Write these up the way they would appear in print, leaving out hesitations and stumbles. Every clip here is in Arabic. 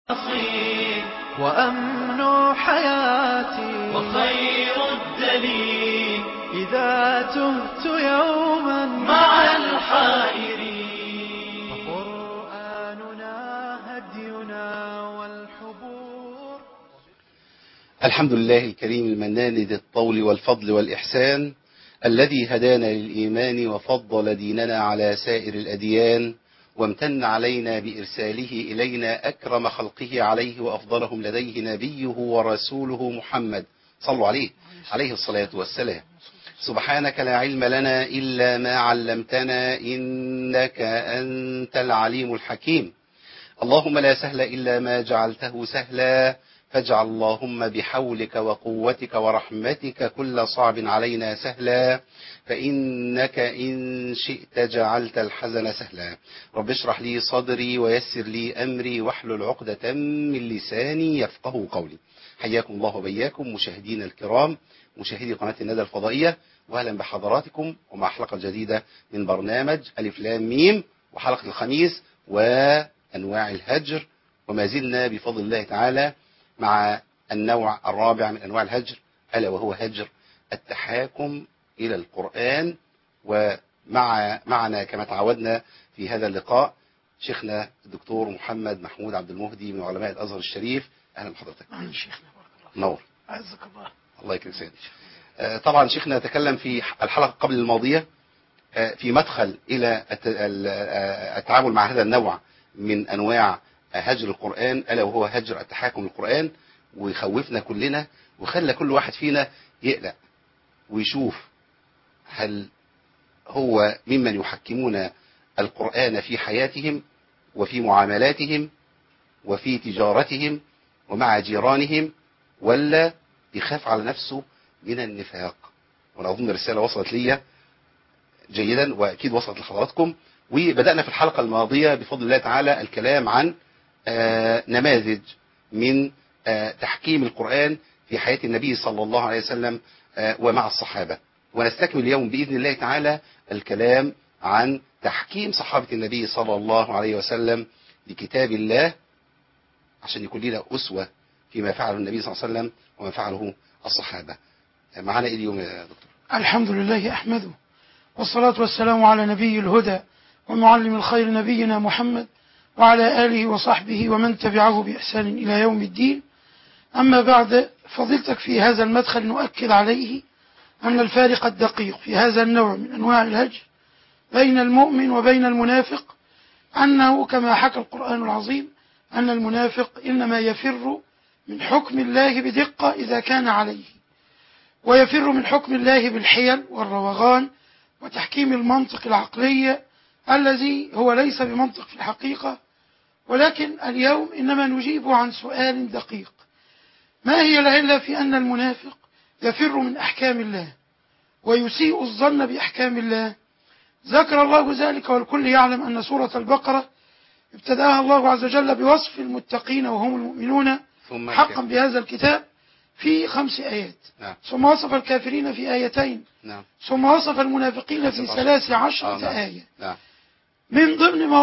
وأمن حياتي وخير الدليل إذا تهت يوما مع الحائرين. فقرآننا هدينا والحبور. الحمد لله الكريم المنان ذي الطول والفضل والإحسان، الذي هدانا للإيمان وفضل ديننا على سائر الأديان، وامتن علينا بإرساله إلينا أكرم خلقه عليه وأفضلهم لديه نبيه ورسوله محمد صلوا عليه الصلاة والسلام. سبحانك لا علم لنا إلا ما علمتنا إنك أنت العليم الحكيم. اللهم لا سهل إلا ما جعلته سهلا، فاجعل اللهم بحولك وقوتك ورحمتك كل صعب علينا سهلا، فإنك إن شئت جعلت الحزن سهلا. رب اشرح لي صدري ويسر لي أمري واحلل عقدة من لساني يفقه قولي. حياكم الله وبياكم مشاهدين الكرام، مشاهدي قناة الندى الفضائية، وأهلا بحضراتكم ومع حلقة جديدة من برنامج ألف لام ميم، وحلقة الخميس وأنواع الهجر. وما زلنا بفضل الله تعالى مع النوع الرابع من أنواع الهجر، ألا وهو هجر التحاكم إلى القرآن. ومعنا كما تعودنا في هذا اللقاء شيخنا الدكتور محمد محمود عبد المهدي من علماء الأزهر الشريف. أهلا بحضرتك. أهلا شيخنا، بارك الله نور. أعزك الله. الله يكرمك سيدي. طبعا شيخنا تكلم في الحلقة قبل الماضية في مدخل إلى التعامل مع هذا النوع من أنواع هجر القرآن، ألا وهو هجر التحاكم للقرآن، ويخوفنا كلنا وخلى كل واحد فينا يقلق ويشوف هل هو ممن يحكمون القرآن في حياتهم وفي معاملاتهم وفي تجارتهم ومع جيرانهم، ولا يخاف على نفسه من النفاق. وأنا أظن الرسالة وصلت لي جيدا وأكيد وصلت لحضراتكم. وبدأنا في الحلقة الماضية بفضل الله تعالى الكلام عن نماذج من تحكيم القرآن في حياة النبي صلى الله عليه وسلم ومع الصحابة، ونستكمل اليوم بإذن الله تعالى الكلام عن تحكيم صحابة النبي صلى الله عليه وسلم لكتاب الله، عشان يكون لنا أسوة فيما فعله النبي صلى الله عليه وسلم وما فعله الصحابة. معنا إيه اليوم يا دكتور؟ الحمد لله أحمده، والصلاة والسلام على نبي الهدى ومعلم الخير نبينا محمد وعلى آله وصحبه ومن تبعه بإحسان إلى يوم الدين. أما بعد، فضيلتك في هذا المدخل نؤكد عليه أن الفارق الدقيق في هذا النوع من أنواع الهجر بين المؤمن وبين المنافق أنه كما حكى القرآن العظيم أن المنافق إنما يفر من حكم الله بدقة إذا كان عليه، ويفر من حكم الله بالحيل والروغان وتحكيم المنطق العقلي الذي هو ليس بمنطق في الحقيقة. ولكن اليوم إنما نجيب عن سؤال دقيق: ما هي العلة في أن المنافق يفر من أحكام الله ويسيء الظن بأحكام الله؟ ذكر الله ذلك، والكل يعلم أن سورة البقرة ابتدأها الله عز وجل بوصف المتقين وهم المؤمنون حقا بهذا الكتاب في 5 آيات. نعم. ثم وصف الكافرين في آيتين. نعم. ثم وصف المنافقين في 13 نعم. آية. نعم. من ضمن ما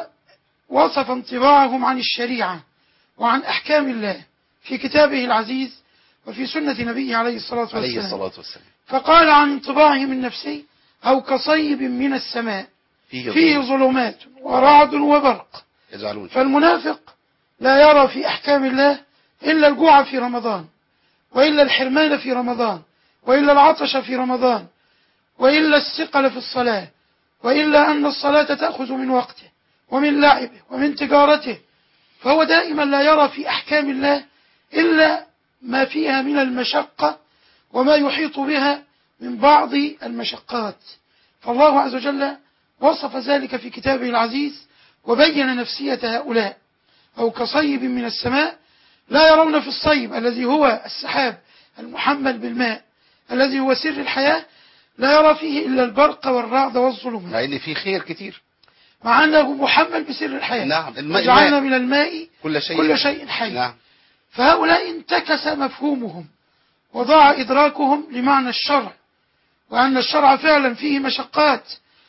وصف انطباعهم عن الشريعة وعن أحكام الله في كتابه العزيز وفي سنة نبيه عليه الصلاة والسلام. فقال عن انطباعهم النفسي: أو كصيب من السماء فيه ظلمات ورعد وبرق. فالمنافق لا يرى في أحكام الله إلا الجوع في رمضان، وإلا الحرمان في رمضان، وإلا العطش في رمضان، وإلا الثقل في الصلاة، وإلا أن الصلاة تأخذ من وقته ومن لعبه ومن تجارته. فهو دائما لا يرى في أحكام الله إلا ما فيها من المشقة وما يحيط بها من بعض المشقات. فالله عز وجل وصف ذلك في كتابه العزيز وبين نفسية هؤلاء: أو كصيب من السماء. لا يرون في الصيب الذي هو السحاب المحمل بالماء الذي هو سر الحياة، لا يرى فيه إلا البرق والرعد والظلمات، مع إن فيه خير كتير، مع أنه محمل بسر الحياة. نعم. وجعلنا من الماء كل شيء حي. نعم. فهؤلاء انتكس مفهومهم وضاع إدراكهم لمعنى الشرع، وأن الشرع فعلا فيه مشقات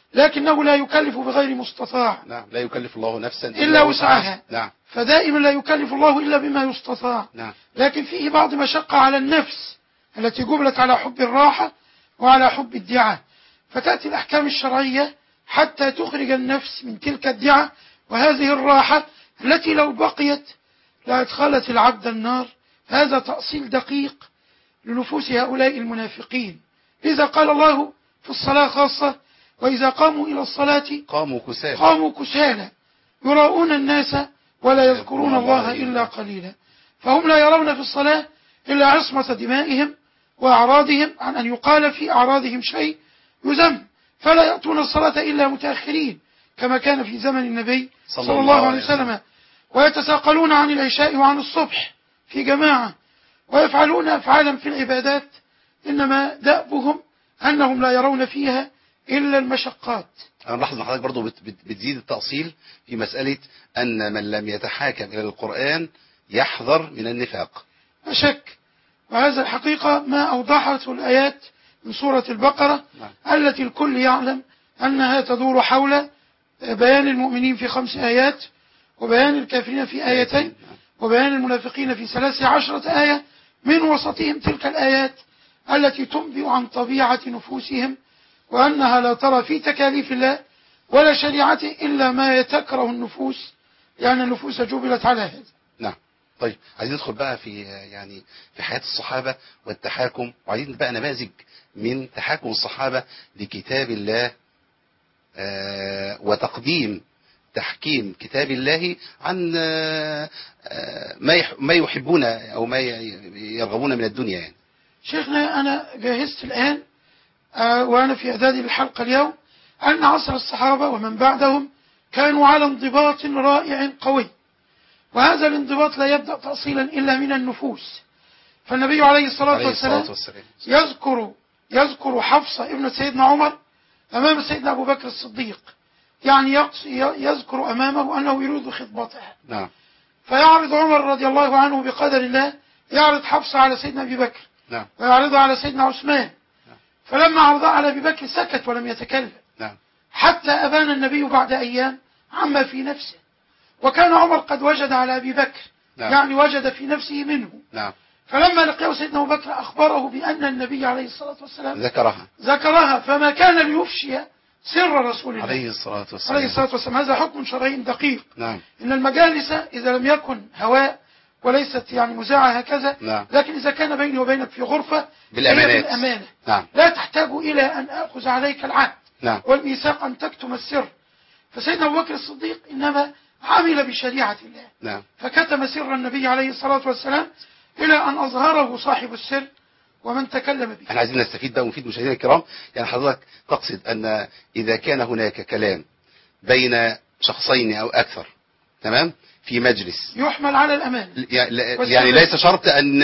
لكنه لا يكلف بغير مستطاع. نعم، لا يكلف الله نفسا إلا وسعها. نعم. فدائما لا يكلف الله إلا بما يستطاع. نعم. لكن فيه بعض مشقة على النفس التي جبلت على حب الراحة وعلى حب الدعة، فتأتي الأحكام الشرعية حتى تخرج النفس من تلك الدعة وهذه الراحة التي لو بقيت لأدخلت العبد النار. هذا تأصيل دقيق لنفوس هؤلاء المنافقين. لذا قال الله في الصلاة خاصة: وإذا قاموا إلى الصلاة قاموا كسالى يراؤون الناس ولا يذكرون الله إلا قليلا. فهم لا يرون في الصلاة إلا عصمة دمائهم وأعراضهم، عن أن يقال في أعراضهم شيء يذم، فلا يأتون الصلاة إلا متأخرين كما كان في زمن النبي صلى الله عليه وسلم، ويتساقلون عن العشاء وعن الصبح في جماعة، ويفعلون أفعالا في العبادات إنما دأبهم أنهم لا يرون فيها إلا المشقات. أنا ملاحظ أن حضرتك برضو بتزيد التأصيل في مسألة أن من لم يتحاكم إلى القرآن يحذر من النفاق. لا شك، وهذا الحقيقة ما أوضحته الآيات من سورة البقرة التي الكل يعلم أنها تدور حول بيان المؤمنين في 5 آيات، وبيان الكافرين في آيتين، وبيان المنافقين في 13 آية، من وسطهم تلك الآيات التي تنبئ عن طبيعة نفوسهم، وأنها لا ترى في تكاليف الله ولا شريعته إلا ما يتكره النفوس، لأن النفوس جبلت على هذا. نعم. طيب، عايزين ندخل بقى في في حياة الصحابة والتحاكم، وعايزين بقى نماذج من تحاكم الصحابة لكتاب الله وتقديم تحكيم كتاب الله عن ما يحبون أو ما يرغبون من الدنيا يعني. شيخنا، أنا جهزت الآن وأنا في إعداد الحلقة اليوم أن عصر الصحابة ومن بعدهم كانوا على انضباط رائع قوي، وهذا الانضباط لا يبدأ تأصيلا إلا من النفوس. فالنبي عليه الصلاة والسلام يذكر حفصة ابن سيدنا عمر أمام سيدنا أبو بكر الصديق، يعني يذكر أمامه أنه يريد خطبتها. نعم. فيعرض عمر رضي الله عنه بقدر الله، يعرض حفصة على سيدنا أبي بكر. نعم. ويعرضها على سيدنا عثمان. فلما عرضها على أبي بكر سكت ولم يتكلم. نعم. حتى أبان النبي بعد أيام عما في نفسه، وكان عمر قد وجد على أبي بكر. نعم. يعني وجد في نفسه منه. نعم. فلما لقيه سيدنا أبو بكر أخبره بأن النبي عليه الصلاة والسلام ذكرها، فما كان ليفشي سر رسول الله عليه الصلاة والسلام. هذا حكم شرعي دقيق. نعم. إن المجالس إذا لم يكن هواء وليست يعني مزاعة هكذا، نعم. لكن إذا كان بيني وبينك في غرفة بالأمانة. نعم. لا تحتاج إلى أن أخذ عليك العهد. نعم. والميثاق أن تكتم السر. فسيدنا أبو بكر الصديق إنما عمل بشريعة الله. نعم. فكتم سر النبي عليه الصلاة والسلام إلى أن أظهره صاحب السر ومن تكلم به. احنا عايزين نستفيد بقى ونفيد مشاهدينا الكرام. يعني حضرتك تقصد أن إذا كان هناك كلام بين شخصين أو أكثر، تمام، في مجلس يحمل على الأمان، يعني ليس شرط أن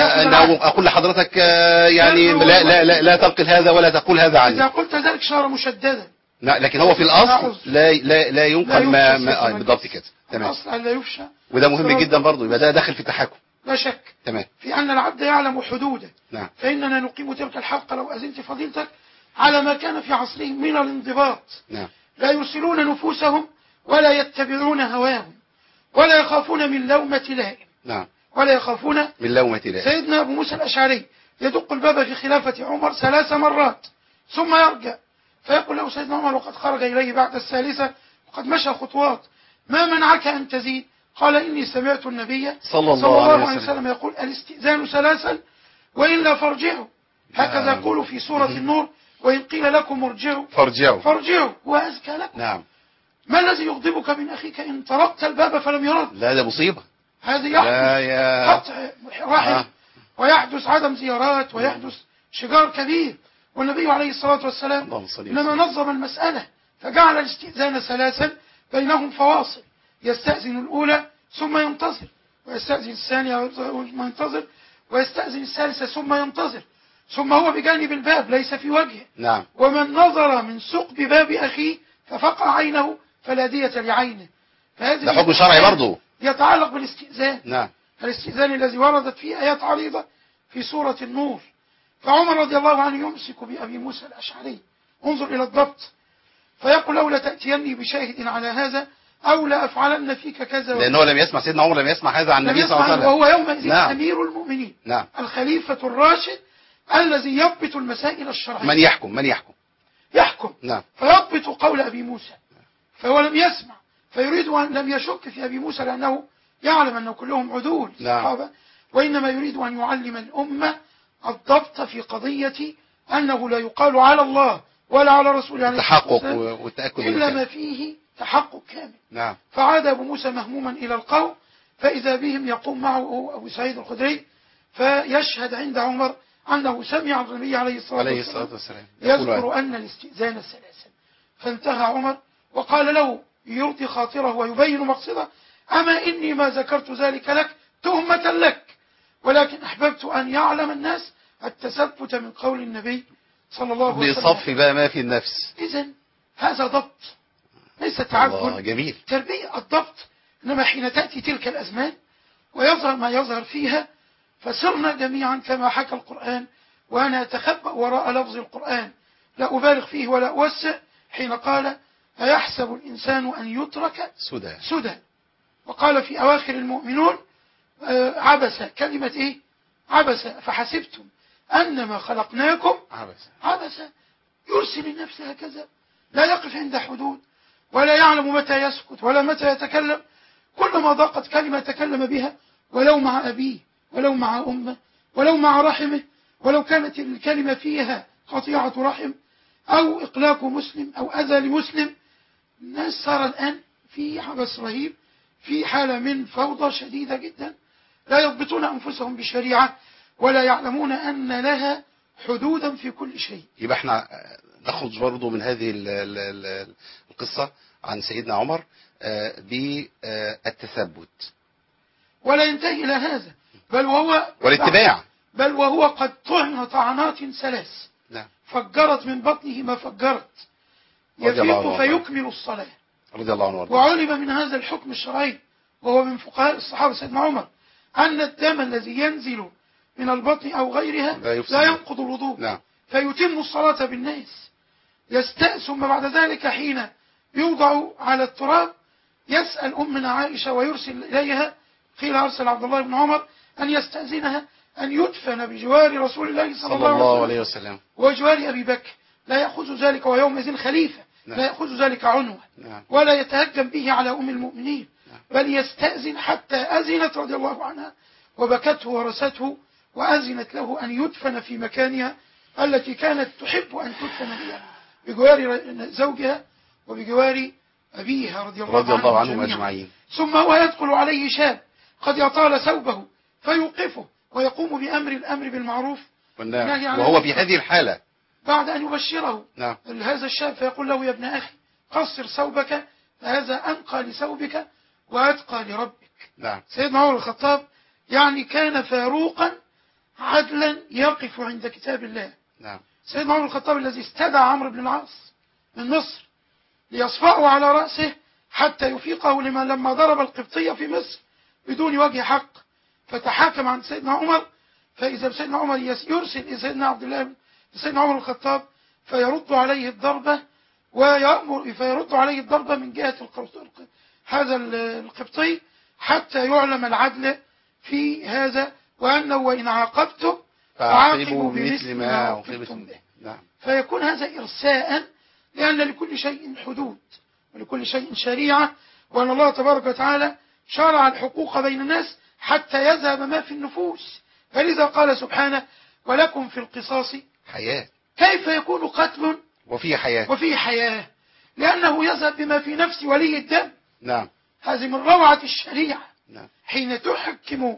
أقول لحضرتك يعني لا تنقل هذا ولا تقول هذا عني. إذا قلت ذلك شهر مشددا. لا، لكن هو في الأصل لا ينقل ما بالضبط كده. تمام. الأصل لا يفشى. وده مهم جدا برضه، يبقى ده داخل في التحكم. لا شك. تمام. في أن العبد يعلم حدوده. نعم. فإننا نقيم تلك الحلقة لو أذنت فضيلتك على ما كان في عصرهم من الانضباط. نعم. لا يرسلون نفوسهم ولا يتبعون هواهم ولا يخافون من لومة لائم. نعم. ولا يخافون من لومة لائم. سيدنا أبو موسى الأشعري يدق الباب في خلافة عمر 3 مرات ثم يرجع، فيقول له سيدنا عمر وقد خرج إليه بعد الثالثة وقد مشى خطوات: ما منعك أن تزيد؟ قال: إني سمعت النبي صلى الله عليه وسلم يقول: الاستئذان 3 وإلا فارجعوا. هكذا يقول في سورة النور: وإن قيل لكم ارجعوا فارجعوا هو أزكى لكم. نعم. ما الذي يغضبك من أخيك إن طرقت الباب فلم يرد؟ لا، ده مصيبة. هذه يحدث قطع رحم ويحدث عدم زيارات ويحدث شجار كبير. والنبي عليه الصلاة والسلام إنما نظم المسألة فجعل الاستئذان 3 بينهم فواصل، يستأذن الأولى ثم ينتظر، ويستأذن الثانية ثم ينتظر، ويستأذن الثالثة ثم ينتظر، ثم هو بجانب الباب ليس في وجهه. نعم. ومن نظر من ثقب باب أخيه ففقع عينه فلا دية لعينه. ده حكم شرعي برضه يتعلق بالاستئذان. نعم. الاستئذان الذي وردت فيه آيات عريضة في سورة النور. فعمر رضي الله عنه يمسك بأبي موسى الأشعري، انظر إلى الضبط، فيقول أو لتأتيني بشاهد على هذا أو لأفعلن فيك كذا. لأنه لم يسمع سيدنا عمر، لم يسمع هذا عن النبي صلى الله عليه وسلم، وهو يومئذ نعم. أمير المؤمنين، نعم. الخليفة الراشد الذي يضبط المسائل الشرعية، من يحكم. نعم. فيضبط قول أبي موسى، فهو لم يسمع فيريد أن لم يشك في أبي موسى لأنه يعلم أنه كلهم عدول الصحابة. نعم. وإنما يريد أن يعلم الأمة الضبط في قضية أنه لا يقال على الله ولا على رسوله عليه الصلاة والسلام والتأكد إلا ما فيه تحقق كامل. نعم. فعاد أبو موسى مهموما إلى القوم، فإذا بهم يقوم معه أبو سعيد الخدري فيشهد عند عمر أنه سمع النبي عليه الصلاة والسلام يذكر أن الاستئذان السلاسل. فانتهى عمر وقال له يرضي خاطره ويبين مقصده: أما إني ما ذكرت ذلك لك تهمة لك، ولكن أحببت أن يعلم الناس التثبت من قول النبي صلى الله عليه وسلم. لصف بقى ما في النفس. إذن هذا ضبط ليس تعجل، جميل. تربية الضبط. إنما حين تأتي تلك الأزمان ويظهر ما يظهر فيها، فصرنا جميعا كما حكى القرآن، وأنا أتخبأ وراء لفظ القرآن لا أبالغ فيه ولا أوسع، حين قال: أيحسب الإنسان أن يترك سدى. وقال في أواخر المؤمنون: عبس. كلمة إيه؟ عبس. فحسبتم أنما خلقناكم عبس. يرسل النفس هكذا، لا يقف عند حدود، ولا يعلم متى يسكت ولا متى يتكلم. كلما ضاقت كلمة تكلم بها، ولو مع أبيه ولو مع أمه ولو مع رحمه، ولو كانت الكلمة فيها قطيعة رحم أو إقلاق مسلم أو أذى لمسلم. الناس صار الآن في حبس رهيب، في حالة من فوضى شديدة جدا، لا يضبطون أنفسهم بشريعة ولا يعلمون أن لها حدودا في كل شيء. يبقى احنا نخرج برضو من هذه القصة عن سيدنا عمر بالتثبت، ولا ينتهي إلى هذا، بل وهو والاتباع، بل وهو قد طعن طعنات ثلاث. نعم. فجرت من بطنه ما فجرت، يفيق فيكمل الصلاة رضي الله عنه. وعلم من هذا الحكم الشرعي، وهو من فقهاء الصحابة سيدنا عمر، أن الدم الذي ينزل من البطن أو غيرها لا ينقض الوضوء. نعم. فيتم الصلاة بالناس. ثم بعد ذلك حين يوضع على التراب يسأل أمنا عائشة ويرسل إليها، قيل أرسل عبد الله بن عمر أن يستأذنها أن يدفن بجوار رسول الله صلى الله عليه وسلم وجوار أبي بكر. لا يأخذ ذلك ويومئذ خليفة. نعم. لا يأخذ ذلك عنوة. نعم. ولا يتهجم به على أم المؤمنين. نعم. بل يستأذن حتى أذنت رضي الله عنها وبكته ورسته وأذنت له أن يدفن في مكانها التي كانت تحب أن تدفن بها، بجوار زوجها وبجوار أبيها رضي الله عنهم أجمعين. ثم هو يدخل عليه شاب قد يطال ثوبه فيوقفه ويقوم الأمر بالمعروف والنهي عن وهو في هذه الحالة بعد أن يبشره. نعم. هذا الشاب فيقول له: يا ابن أخي قصر ثوبك، فهذا أنقى لثوبك وأتقى لربك. نعم. سيدنا عمر الخطاب يعني كان فاروقا عدلا يقف عند كتاب الله. نعم. سيدنا عمر الخطاب الذي استدعى عمرو بن العاص من مصر ليصفعه على رأسه حتى يفيقه لما ضرب القبطية في مصر بدون وجه حق، فتحاكم عن سيدنا عمر. فإذا سيدنا عمر يرسل سيدنا عبد الله سيدنا عمر الخطاب فيرد عليه الضربة فيرد عليه الضربة من جهة هذا القبطي حتى يعلم العدل في هذا، وأنه وإن عاقبتم فعاقبوا بمثل ما عاقبتم به. نعم. فيكون هذا إرساء، لأن لكل شيء حدود ولكل شيء شريعة، وأن الله تبارك وتعالى شرع الحقوق بين الناس حتى يذهب ما في النفوس. فلذا قال سبحانه: ولكم في القصاص حياة. كيف يكون قتل وفيه حياة؟ لأنه يذهب بما في نفس ولي الدم. نعم. هذه من روعة الشريعة. نعم. حين تحكم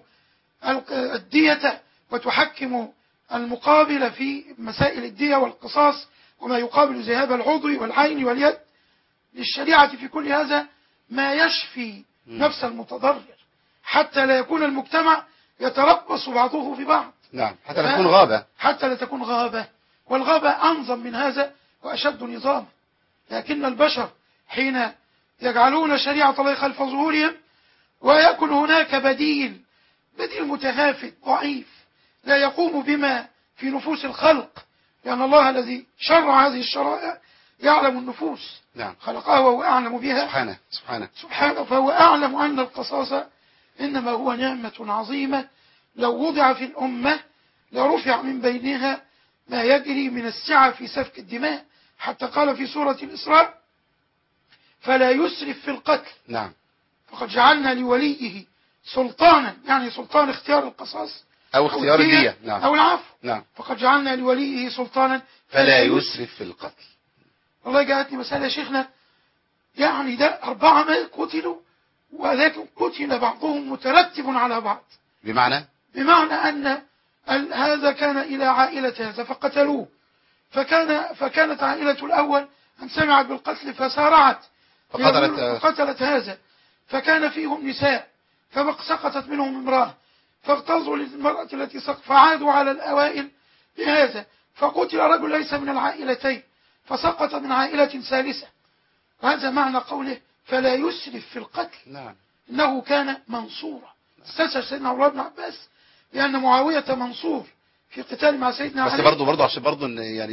الدية وتحكم المقابل في مسائل الدية والقصاص وما يقابل ذهاب العضو والعين واليد، للشريعة في كل هذا ما يشفي نفس المتضرر، حتى لا يكون المجتمع يتربص بعضه في بعض. نعم. حتى لا تكون غابة. حتى لا تكون غابة، والغابة أنظم من هذا وأشد نظاما. لكن البشر حين يجعلون شريعة الله خلف ظهورهم ويكون هناك بديل متهافت ضعيف لا يقوم بما في نفوس الخلق، لأن الله الذي شرع هذه الشرائع يعلم النفوس. نعم. خلقها وهو أعلم بها سبحانه. فهو أعلم أن القصاص إنما هو نعمة عظيمة لو وضع في الأمة لرفع من بينها ما يجري من السعة في سفك الدماء، حتى قال في سورة الإسراء: فلا يسرف في القتل. نعم. فقد جعلنا لوليه سلطانا، يعني سلطان اختيار القصاص أو اختيار الدية. نعم. أو العفو. نعم. فقد جعلنا لوليه سلطانا فلا يسرف في القتل. والله جاءتني مسألة يا شيخنا، يعني ده 4 ما قتلوا، ولكن قتل بعضهم مترتب على بعض. بمعنى أن هذا كان إلى عائلة هذا فقتلوه، فكانت عائلة الأول أن سمعت بالقتل فسارعت فقتلت هذا، فكان فيهم نساء فسقطت منهم امرأة، فاغتظوا للمرأة التي سقط فعادوا على الأوائل بهذا، فقتل رجل ليس من العائلتين فسقط من عائلة ثالثة. وهذا معنى قوله فلا يسرف في القتل. نعم. إنه كان منصورا. استشهد سيدنا عمر بن عباس لأن معاوية منصور في قتال مع سيدنا علي. بس برضه عشان برضه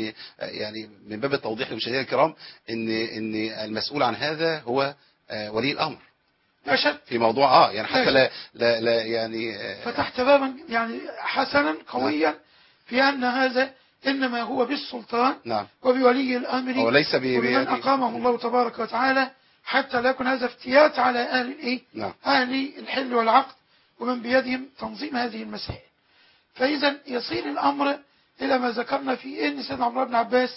يعني من باب التوضيح للمشاهدين الكرام ان المسؤول عن هذا هو ولي الامر. لا شك في موضوع يعني حتى لا يعني فتحت بابا يعني حسنا قويا. نعم. في أن هذا إنما هو بالسلطان. نعم. وبولي الأمر وليس وبمن أقامه الله تبارك وتعالى، حتى لا يكون هذا افتيات على أهل نعم. أهل الحل والعقد ومن بيدهم تنظيم هذه المسائل. فإذا يصير الأمر إلى ما ذكرنا في أن سيدنا عمر بن عباس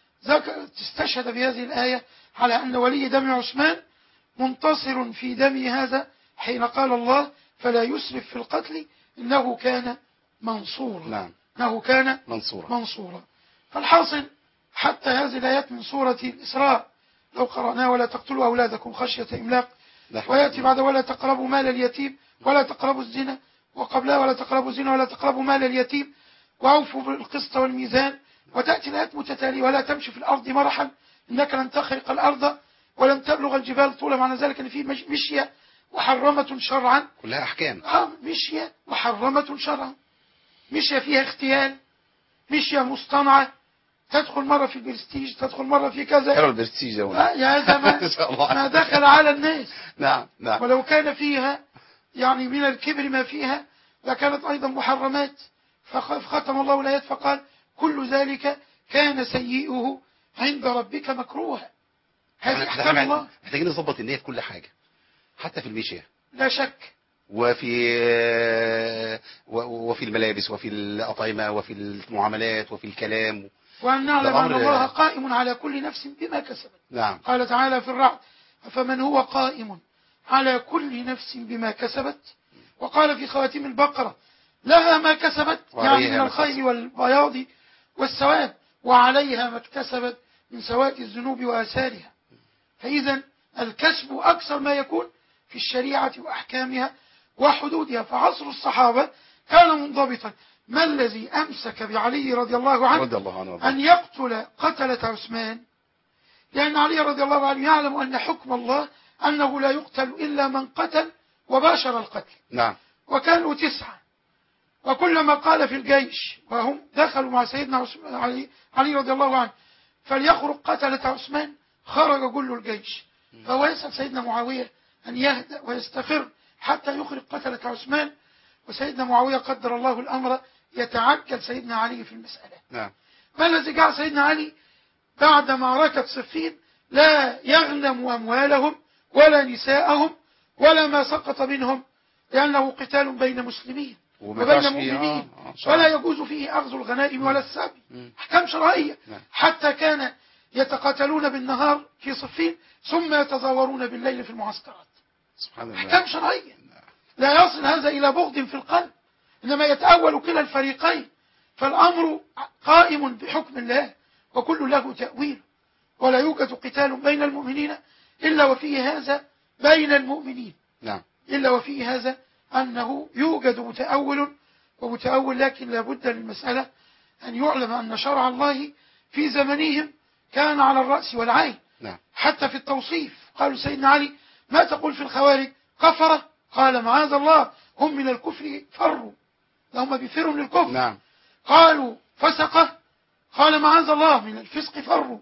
استشهد بهذه الآية على أن ولي دم عثمان منتصر في دم هذا، حين قال الله فلا يسرف في القتل إنه كان منصورا. نعم. إنه كان منصورا. فالحاصل حتى هذه الآيات من سورة الإسراء لو قرأناها: ولا تقتلوا أولادكم خشية إملاق، ويأتي بعد ولا تقربوا مال اليتيم ولا تقربوا الزنا، وقبلها ولا تقربوا الزنا ولا تقربوا مال اليتيم وأوفوا بالقسط والميزان، وتأتي الآيات متتالية: ولا تمشي في الأرض مرحا إنك لن تخرق الأرض ولن تبلغ الجبال طولا. معنى ذلك أن في مشية محرمة شرعا، كلها أحكام. مشية محرمة شرعا، مشية فيها اختيال، مشية مصطنعة، تدخل مرة في البرستيج، تدخل مرة في كذا. حلو البرستيج يا هذا ما دخل على الناس. نعم. ولو كان فيها يعني من الكبر ما فيها لكانت أيضا محرمات. فختم الله الآيات فقال: كل ذلك كان سيئه عند ربك مكروها. هذه أحكام الله. محتاجين نظبط النية في كل حاجة، حتى في المشية لا شك، وفي الملابس وفي الأطعمة وفي المعاملات وفي الكلام، وأن نعلم أن الله قائم على كل نفس بما كسبت. نعم. قال تعالى في الرعد: فمن هو قائم على كل نفس بما كسبت. وقال في خواتيم البقرة: لها ما كسبت، يعني من الخير والبياض والسواد، وعليها ما اكتسبت من سواد الذنوب وآثارها. فإذا الكسب أكثر ما يكون في الشريعة وأحكامها وحدودها. فعصر الصحابة كان منضبطا. ما الذي أمسك بعلي رضي الله عنه أن يقتل قتلة عثمان؟ لأن علي رضي الله عنه يعلم أن حكم الله أنه لا يقتل إلا من قتل وباشر القتل. نعم. وكانوا 9، وكلما قال في الجيش وهم دخلوا مع سيدنا علي رضي الله عنه فليخرج قتلة عثمان، خرج كل الجيش. فهو يسأل سيدنا معاوية أن يهدأ ويستقر حتى يخرج قتلة عثمان. وسيدنا معاوية قدر الله الأمر يتعجل سيدنا علي في المسألة. نعم. ما الذي جعل سيدنا علي بعد معركة صفين لا يغنم أموالهم ولا نساءهم ولا ما سقط منهم؟ لأنه قتال بين مسلمين وبين مؤمنين، ولا يجوز فيه أخذ الغنائم ولا السبي. أحكام شرعية. حتى كان يتقاتلون بالنهار في صفين ثم يتزاورون بالليل في المعسكرات. سبحان الله. أحكام شرعية. لا يصل هذا إلى بغض في القلب، إنما يتأول كلا الفريقين. فالأمر قائم بحكم الله وكل له تأويل، ولا يوجد قتال بين المؤمنين إلا وفيه هذا بين المؤمنين. نعم. إلا وفيه هذا أنه يوجد متأول ومتأول. لكن لا بد للمسألة أن يعلم أن شرع الله في زمنهم كان على الرأس والعين. نعم. حتى في التوصيف قالوا سيدنا علي: ما تقول في الخوارج؟ كفرة؟ قال: معاذ الله، هم من الكفر فروا، هم بيفروا من الكفر. نعم. قالوا: فسقة؟ قال: معاذ الله، من الفسق فروا.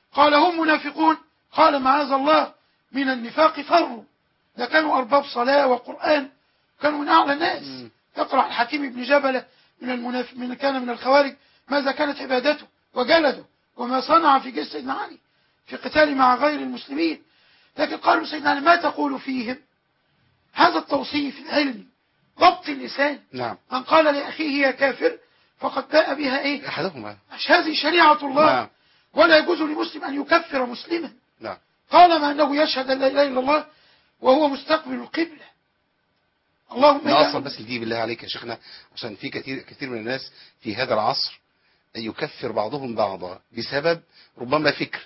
قال هم منافقون، قال معاذ الله من النفاق فروا، ده كانوا أرباب صلاة وقرآن، كانوا من أعلى الناس. يقرأ الحكيم بن جبلة من كان من الخوارج ماذا كانت عبادته وجلده وما صنع في جيش سيدنا علي في قتال مع غير المسلمين. لكن قالوا سيدنا علي ما تقول فيهم؟ هذا التوصيف العلمي، ضبط اللسان. نعم. من قال لأخيه يا كافر فقد باء بها إيه؟ أحدهما. هذه شريعة الله. نعم. ولا يجوز لمسلم أن يكفر مسلما. نعم. طالما أنه يشهد أن لا إله إلا الله وهو مستقبل القبلة. اللهم نأصل بس دي بالله عليك يا شيخنا، عشان في كثير من الناس في هذا العصر يكفر بعضهم بعضا بسبب ربما فكر.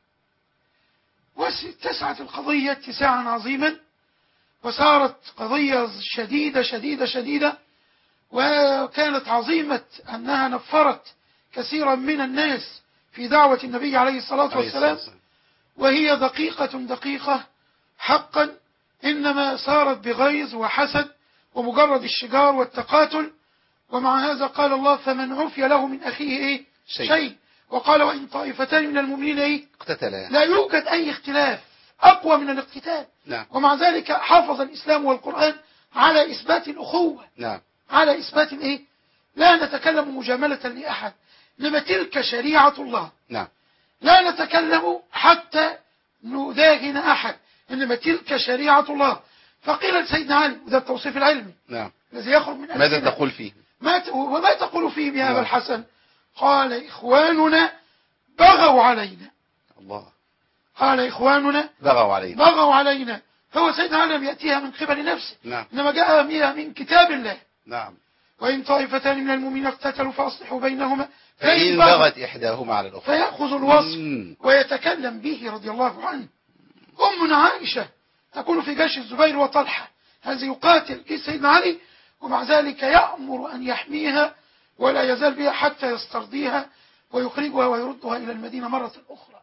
واتسعت القضية اتساعا عظيما، وصارت قضية شديدة شديدة شديدة، وكانت عظيمة أنها نفرت كثيرا من الناس في دعوة النبي عليه الصلاة والسلام، وهي دقيقة حقا، إنما صارت بغيظ وحسد ومجرد الشجار والتقاتل. ومع هذا قال الله فمن عفي له من أخيه إيه؟ شيء. وقال وإن طائفتان من المؤمنين إيه؟ اقتتلا. لا يوجد أي اختلاف أقوى من الاقتتال. نعم. ومع ذلك حافظ الإسلام والقرآن على إثبات الأخوة. نعم. على إثبات الإيه؟ لا نتكلم مجاملة لأحد، لما تلك شريعة الله. نعم. لا نتكلم حتى نداهن أحد، إنما تلك شريعة الله. فقيل لسيدنا علي، وده التوصيف العلمي. نعم. الذي يخرج من ماذا تقول فيه؟ وما تقول فيه يا أبا الحسن؟ قال إخواننا بغوا علينا. الله. قال إخواننا بغوا علينا. فهو سيدنا علي لم يأتيها من قبل نفسه. نعم. إنما جاء من كتاب الله. نعم. وإن طائفتان من المؤمنين اقتتلوا فأصلحوا بينهما فإن بغت إحداهما على الأخرى فيأخذ الوصف ويتكلم به رضي الله عنه. أمنا عائشة تكون في جيش الزبير وطلحة، هذا يقاتل جيش سيدنا علي، ومع ذلك يأمر أن يحميها ولا يزال بها حتى يسترضيها ويخرجها ويردها إلى المدينة مرة أخرى.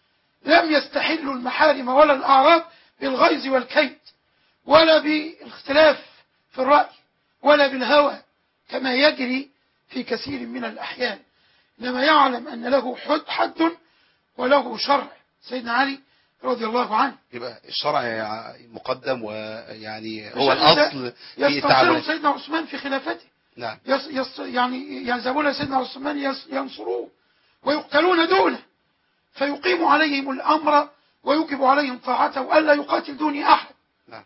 لم يستحلوا المحارم ولا الأعراض بالغيظ والكيد، ولا بالاختلاف في الرأي، ولا بالهوى كما يجري في كثير من الأحيان. إنما يعلم أن له حد وله شرع. سيدنا علي رضي الله عنه يبقى الشرع مقدم، ويعني هو الأصل في يستنصروا سيدنا عثمان في خلافته. نعم. يعني يذهبون سيدنا عثمان ينصروه ويقتلون دونه، فيقيم عليهم الأمر ويوجب عليهم طاعته وألا يقاتل دوني أحد. نعم.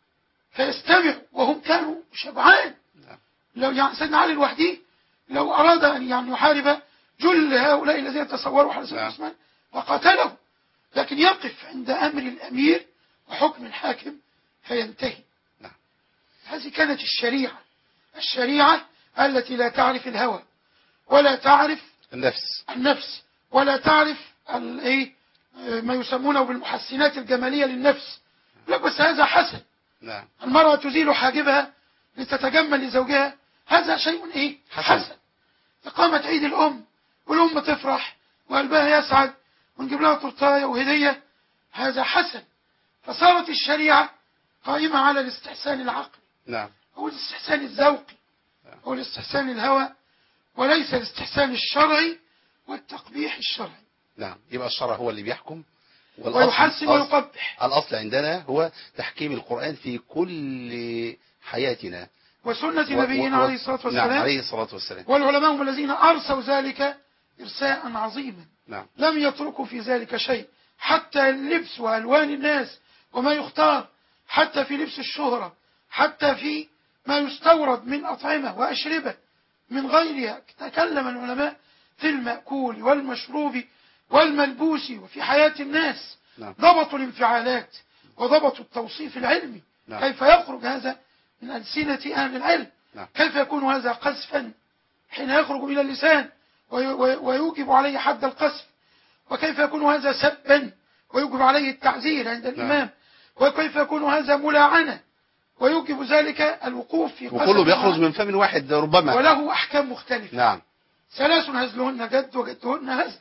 فيستمع وهم كانوا شبعان. نعم. لو يعني سيدنا علي الوحدي لو أراد أن يعني يحارب جل هؤلاء الذين تصوروا على سيدنا عثمان وقاتله، لكن يقف عند أمر الأمير وحكم الحاكم فينتهي. نعم. هذه كانت الشريعة التي لا تعرف الهوى ولا تعرف النفس ولا تعرف ما يسمونه بالمحسنات الجمالية للنفس. لا بس هذا حسن. نعم. المرأة تزيل حاجبها لتتجمل لزوجها، هذا شيء حسن. إقامة عيد الأم والأم تفرح وقلبها يسعد ونجيب لها تورتايه وهدية، هذا حسن. فصارت الشريعة قائمة على الاستحسان العقلي. نعم. أو الاستحسان الذوقي أو الاستحسان الهوى، وليس الاستحسان الشرعي والتقبيح الشرعي. نعم. يبقى الشرع هو اللي بيحكم ويحسن ويقبح. الأصل عندنا هو تحكيم القرآن في كل حياتنا وسنة نبينا عليه الصلاة والسلام. نعم. عليه الصلاة والسلام. والعلماء هم الذين أرسوا ذلك إرساء عظيما. نعم. لم يتركوا في ذلك شيء، حتى اللبس وألوان الناس وما يختار، حتى في لبس الشهرة، حتى في ما يستورد من أطعمة وأشربة من غيرها. تكلم العلماء في المأكول والمشروب والملبوس وفي حياة الناس. نعم. ضبطوا الانفعالات وضبطوا التوصيف العلمي. نعم. كيف يخرج هذا من ألسنة أهل العلم؟ نعم. كيف يكون هذا قذفا حين يخرج من اللسان ويوجب عليه حد القذف؟ وكيف يكون هذا سبا ويوجب عليه التعزير عند الإمام؟ وكيف يكون هذا ملاعنة ويوجب ذلك الوقوف في قذف؟ وكله بيخرج من فم واحد ربما، وله أحكام مختلفة. نعم. 3 هزلهن جد وجدهن هزل: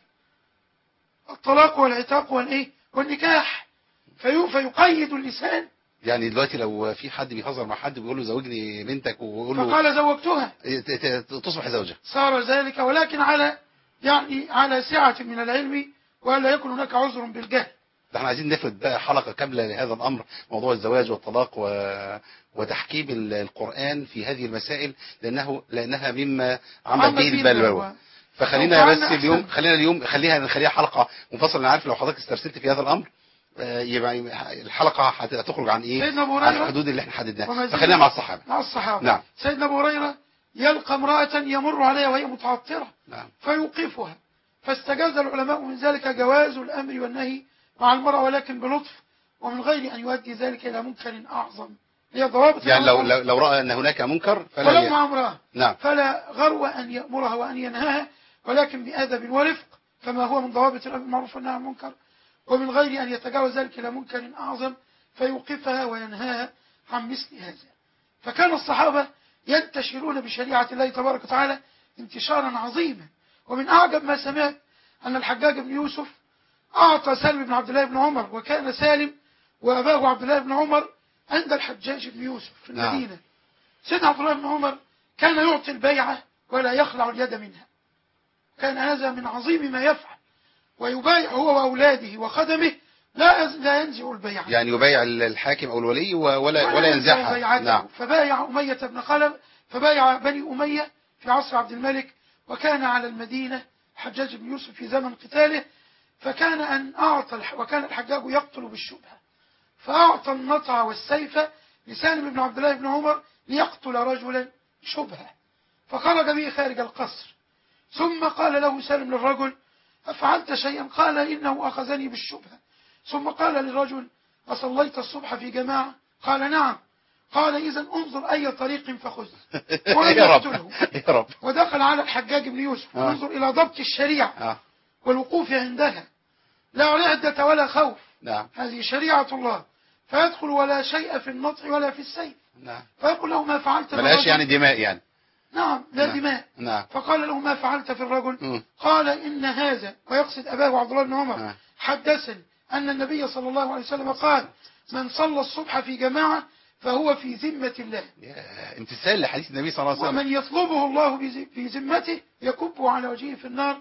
الطلاق والعتاق والنكاح. فيقيد اللسان. يعني دلوقتي لو في حد بيهزر مع حد بيقول له زوجني بنتك ويقول له فقال زوجتها تصبح زوجة، صار ذلك، ولكن على سعة من العلم ولا يكون هناك عذر بالجهل. ده احنا عايزين نفرد بقى حلقة كاملة لهذا الأمر، موضوع الزواج والطلاق وتحكيم القرآن في هذه المسائل، لأنها مما عمل به البلوى. فخلينا بس اليوم خليها حلقة منفصلة. أنا عارف لو حضرتك استرسلت في هذا الأمر يبقى الحلقة هتخرج عن إيه؟ عن الحدود اللي احنا حددناها. فخلينا مع الصحابة. نعم. سيدنا أبو هريرة يلقى امرأة يمر عليها وهي متعطرة، نعم. فيوقفها، فاستجاز العلماء من ذلك جواز الأمر والنهي مع المرأة، ولكن بلطف ومن غير أن يؤدي ذلك إلى منكر أعظم. هي ضوابط يعني لو رأى أن هناك منكر ولو مع امرأة، نعم. فلا غرو أن يأمرها وأن ينهاها، ولكن بأدب ورفق كما هو من ضوابط الأمر بالمعروف والنهي عن المنكر، ومن غير أن يتجاوز ذلك إلى منكر أعظم فيوقفها وينهاها عن مثل هذا. فكان الصحابة ينتشرون بشريعة الله تبارك وتعالى انتشارا عظيما. ومن أعجب ما سمعت أن الحجاج بن يوسف أعطى سالم بن عبد الله بن عمر، وكان سالم وأباه عبد الله بن عمر عند الحجاج بن يوسف في المدينة. سيدنا عبد الله بن عمر كان يعطي البيعة ولا يخلع اليد منها، كان هذا من عظيم ما يفعل، ويبايع هو وأولاده وخدمه لا ينزع البيعة، يعني يبايع الحاكم أو الولي ولا ينزعها. نعم. فبايع أمية بن خلف، فبايع بني أمية في عصر عبد الملك، وكان على المدينة الحجاج بن يوسف في زمن قتاله، وكان الحجاج يقتل بالشبهة، فأعطى النطع والسيف لسالم بن عبد الله بن عمر ليقتل رجلا شبهة، فخرج به خارج القصر، ثم قال له سالم للرجل: أفعلت شيئا؟ قال: إنه أخذني بالشبهة. ثم قال للرجل: أصليت الصبح في جماعة؟ قال: نعم. قال: إذن انظر أي طريق فخذ. ولم يقتله. يا رب. ودخل على الحجاج بن يوسف انظر إلى ضبط الشريعة والوقوف عندها، لا عدة ولا خوف. نعم. هذه شريعة الله، فيدخل ولا شيء في النطع ولا في السيف. نعم. فيقول له: ما فعلت بلاش يعني دماء يعني. نعم، لا نعم. دماء. نعم. فقال له: ما فعلت في الرجل؟ قال: إن هذا، ويقصد أباه عبد الله بن عمر، حدثني أن النبي صلى الله عليه وسلم قال: من صلى الصبح في جماعة فهو في ذمة الله. امتثال لحديث النبي صلى الله عليه وسلم. ومن يطلبه الله في ذمته يكبه على وجهه في النار.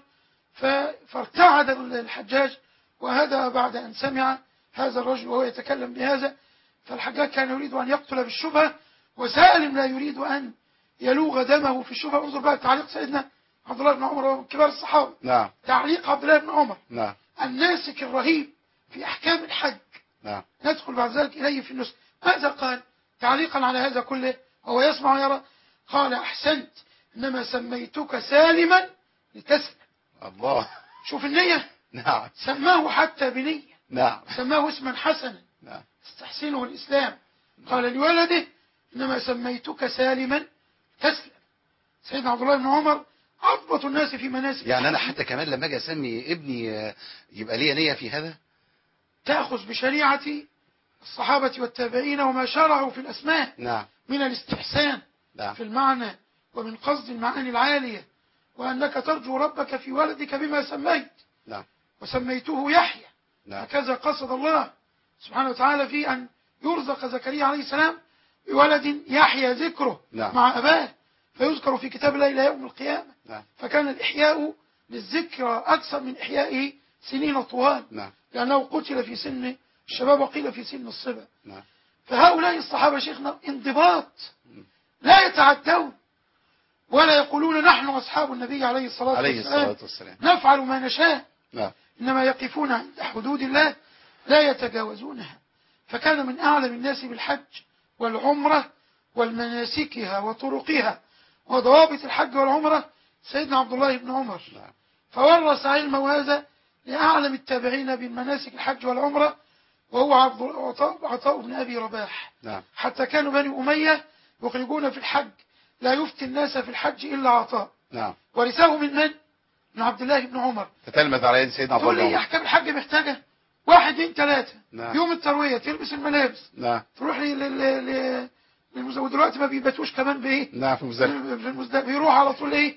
فارتعد الحجاج، وهذا بعد أن سمع هذا الرجل وهو يتكلم بهذا. فالحجاج كان يريد أن يقتل بالشبهة، وسالم لا يريد أن يلوغ دمه في الشبهة. انظر بقى تعليق سيدنا عبد الله بن عمر ومن كبار الصحابة. نعم. تعليق عبد الله بن عمر. نعم. الناسك الرهيب في أحكام الحج. نعم. ندخل بعد ذلك إليه في النسك. ماذا قال تعليقا على هذا كله وهو يسمع ويرى؟ قال: أحسنت، إنما سميتك سالما لتسلم. الله. شوف النية. نعم. سماه حتى بنية. نعم. سماه اسما حسنا. نعم. استحسنه الإسلام. قال لولده: إنما سميتك سالما تسلم. سيدنا عبد الله بن عمر أضبط الناس في مناسك يعني أنا حتى كمان لما أجي أسمي ابني يبقى لي نية في هذا. تأخذ بشريعة الصحابة والتابعين وما شرعوا في الأسماء. نعم. من الاستحسان. نعم. في المعنى، ومن قصد المعاني العالية، وأنك ترجو ربك في ولدك بما سميت. نعم. وسميته يحيى. نعم. هكذا قصد الله سبحانه وتعالى في أن يرزق زكريا عليه السلام بولد يحيى ذكره. نعم. مع أباه، فيذكر في كتاب الله إلى يوم القيامة. نعم. فكان الإحياء للذكرى أكثر من إحيائه سنين طوال. نعم. لأنه قتل في سن الشباب وقيل في سن الصبا. نعم. فهؤلاء الصحابة شيخنا انضباط، لا يتعدون ولا يقولون نحن أصحاب النبي عليه الصلاة والسلام نفعل ما نشاء. نعم. إنما يقفون عند حدود الله لا يتجاوزونها. فكان من أعلم الناس بالحج والعمرة والمناسكها وطرقها وضوابط الحج والعمرة سيدنا عبد الله بن عمر. نعم. فورث علمه هذا لأعلم التابعين بالمناسك الحج والعمرة، وهو عطاء بن أبي رباح. نعم. حتى كانوا بني أمية يخرجون في الحج لا يفتي الناس في الحج إلا عطاء. نعم. ورثه من عبد الله بن عمر. تتلمذ على يد سيدنا عبد الله. تقول لي أحكام الحج محتاجة 1 2 3. نعم. يوم التروية تلبس الملابس. نعم. تروح ودلوقتي ما بيباتوش كمان بإيه؟ نعم. في المزدلفة. بيروح على طول إيه؟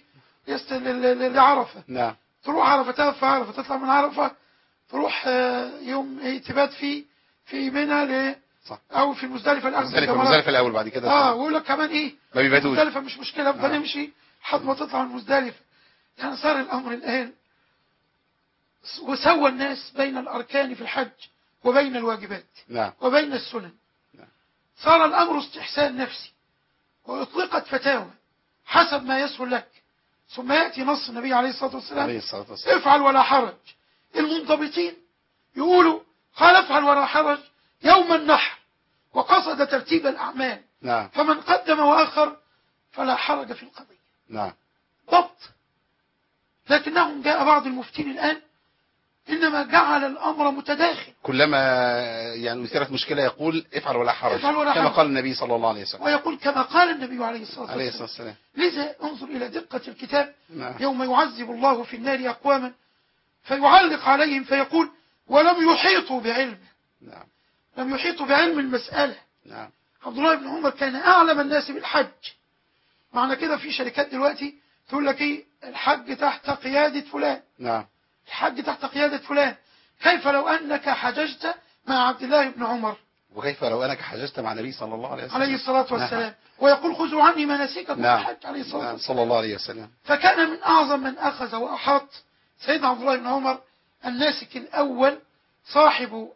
لعرفة. نعم. تروح عرفة، تقف عرفة، تطلع من عرفة تروح يوم ايه تبات في منى او في المزدلفة المزدلفة الاول بعد كده. ويقول لك كمان ايه ما بيباتوش. المزدلفة مش مشكلة، افضل امشي لحد ما تطلع من المزدلفة. يعني صار الامر الان وسوى الناس بين الأركان في الحج وبين الواجبات نعم. وبين السنن. نعم. صار الأمر استحسان نفسي، وأطلقت فتاوى حسب ما يسهل لك، ثم يأتي نص النبي عليه الصلاة والسلام افعل ولا حرج. المنضبطين يقولوا قال افعل ولا حرج يوم النحر، وقصد ترتيب الأعمال. نعم. فمن قدم وأخر فلا حرج في القضية. نعم. ضبط. لكنهم جاء بعض المفتين الآن إنما جعل الأمر متداخل، كلما يعني أثيرت مشكلة يقول افعل ولا حرج، افعل ولا كما حرج. قال النبي صلى الله عليه وسلم، ويقول كما قال النبي عليه الصلاة والسلام. لذا انظر إلى دقة الكتاب. نعم. يوم يعذب الله في النار أقواما فيعلق عليهم فيقول ولم يحيطوا بعلمه. نعم. لم يحيطوا بعلم المسألة. نعم. عبد الله بن عمر كان أعلم الناس بالحج. معنى كده في شركات دلوقتي تقول لك ايه الحج تحت قيادة فلان. نعم. الحج تحت قيادة فلان. كيف لو أنك حججت مع عبد الله بن عمر؟ وكيف لو أنك حججت مع النبي صلى الله عليه وسلم عليه الصلاة والسلام. نعم. ويقول خذوا عني مناسككم. نعم. الحج عليه الصلاة والسلام. صلى الله عليه وسلم. فكان من أعظم من أخذ وأحاط سيدنا عبد الله بن عمر الناسك الأول، صاحب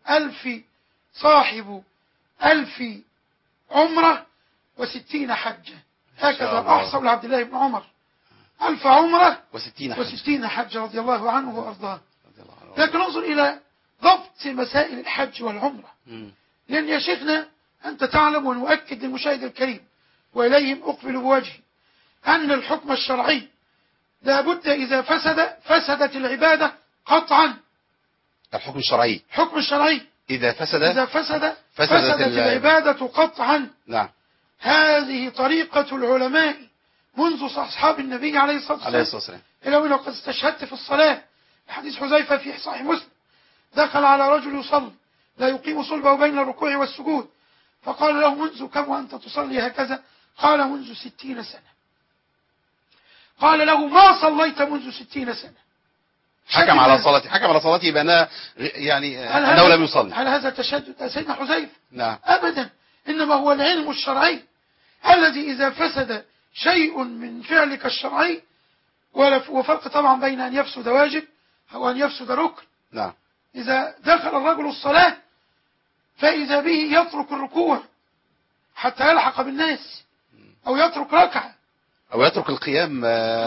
ألف عمرة و60 حجة. هكذا أحصل لعبد الله بن عمر 1000 عمرة و60 حجة رضي الله عنه وأرضاه. لكن انظر إلى ضبط مسائل الحج والعمرة. لأن يا شيخنا أنت تعلم، ونؤكد للمشاهد الكريم وإليهم أقبل بوجهي، أن الحكم الشرعي لابد إذا فسدت العبادة قطعا. الحكم الشرعي، الحكم الشرعي إذا فسدت العبادة قطعا. نعم. هذه طريقة العلماء منذ أصحاب النبي عليه الصلاة والسلام. إلى وإن قد استشهدت في الصلاة حديث حذيفة في صحيح مسلم، دخل على رجل يصلي لا يقيم صلبه بين الركوع والسجود، فقال له منذ كم وأنت تصلي هكذا؟ قال منذ 60 سنة. قال له ما صليت منذ 60 سنة. حكم على صلاتي بأنها يعني أنه لم يصلي. هل هذا تشدد سيدنا حذيفة؟ نعم. أبدا، إنما هو العلم الشرعي الذي إذا فسد شيء من فعلك الشرعي، وفرق طبعا بين أن يفسد واجب أو أن يفسد ركن. نعم. إذا دخل الرجل الصلاة فإذا به يترك الركوع حتى يلحق بالناس، أو يترك ركعة، أو يترك القيام